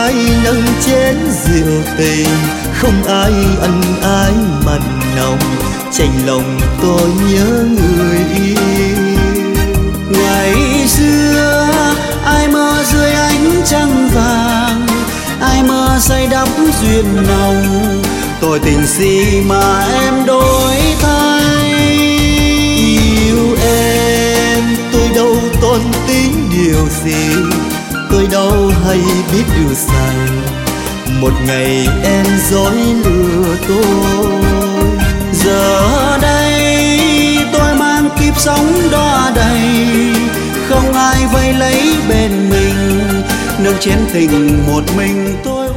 ai nâng chén rượu tình, không ai ân ái mặn nồng, chạnh lòng tôi nhớ người yêu. Ngày xưa ai mơ dưới ánh trăng vàng, ai mơ say đắm duyên nồng, tôi tình gì mà em đổi thay. Yêu em tôi đâu toan tính điều gì, tôi đâu hay biết điều rằng một ngày em dối lừa tôi. Giờ đây tôi mang kiếp sống đọa đầy, không ai vây lấy bên mình, nâng chén tình một mình tôi